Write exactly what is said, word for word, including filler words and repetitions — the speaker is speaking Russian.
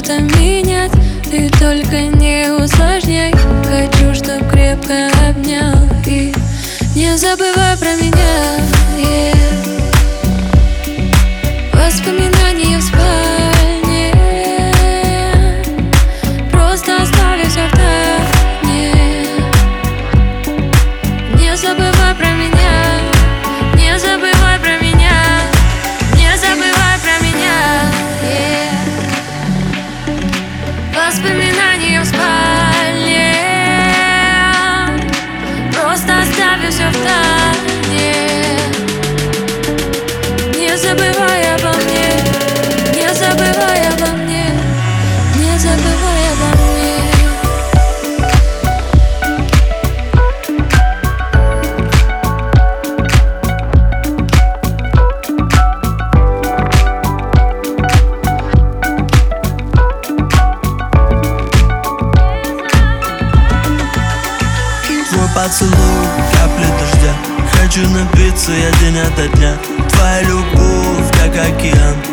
что-то менять, ты только не усложняй. Хочу, чтоб крепко обнял и не забывай про меня, yeah. Воспоминания в спальне, просто оставлю все в тайне. Не забывай про меня, не забывай про меня, не забывай про меня, yeah. Воспоминания в спальне, просто оставлю все в тайне. Не забывай обо мне, не забывай обо мне, не забывай обо мне. Твой поцелуй, капли дождя. Хочу напиться я день ото дня. Твоя любовь, как океан.